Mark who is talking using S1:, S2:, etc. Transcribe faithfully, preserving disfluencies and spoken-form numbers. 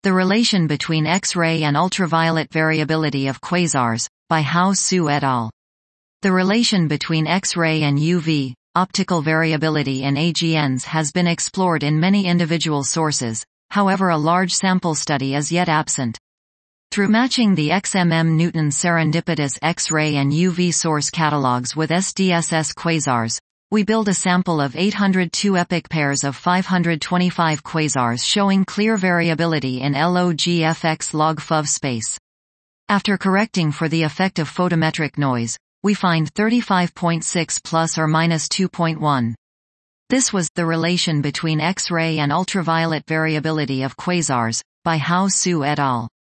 S1: The relation between X-ray and ultraviolet variability of quasars, by Hao Su et al. The relation between X-ray and U V, optical variability in A G Ns has been explored in many individual sources, however a large sample study is yet absent. Through matching the X M M Newton serendipitous X-ray and U V source catalogs with S D S S quasars, we build a sample of eight hundred two epoch pairs of five hundred twenty-five quasars showing clear variability in log-F X log-F O V space. After correcting for the effect of photometric noise, we find thirty-five point six plus or minus two point one. This was the relation between X-ray and ultraviolet variability of quasars, by Hao Su et al.